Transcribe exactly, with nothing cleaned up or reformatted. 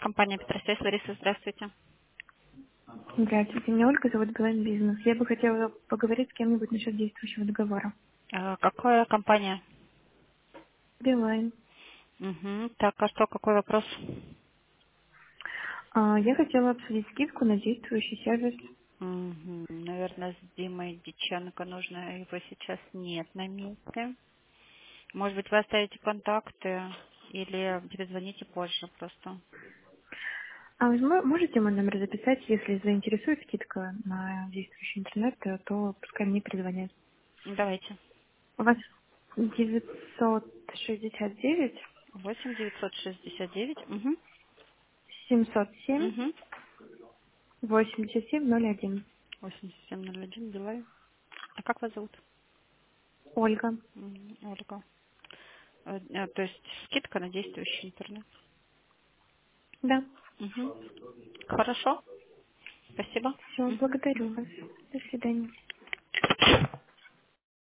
Компания Петросвязь, Лариса, здравствуйте. Здравствуйте, меня Ольга зовут, Билайн Бизнес. Я бы хотела поговорить с кем-нибудь насчет действующего договора. Э, Какая компания? Билайн. Угу. Так, а что, какой вопрос? А, я хотела обсудить скидку на действующий сервис. Угу. Наверное, с Димой Диченко нужно, его сейчас нет на месте. Может быть, вы оставите контакты или перезвоните позже просто. А вы мо- можете мой номер записать, если заинтересует скидка на действующий интернет, э, то пускай мне перезвонят. Давайте. У вас девятьсот шестьдесят девять Восемь девятьсот шестьдесят девять. Угу. семьсот семь Угу. восемьдесят семь ноль один. восемьдесят семь ноль один, Билайн. А как вас зовут? Ольга. М, Ольга. Э, э, То есть скидка на действующий интернет. Да. Угу. Хорошо. Спасибо. Все, Мгм. благодарю вас. До свидания.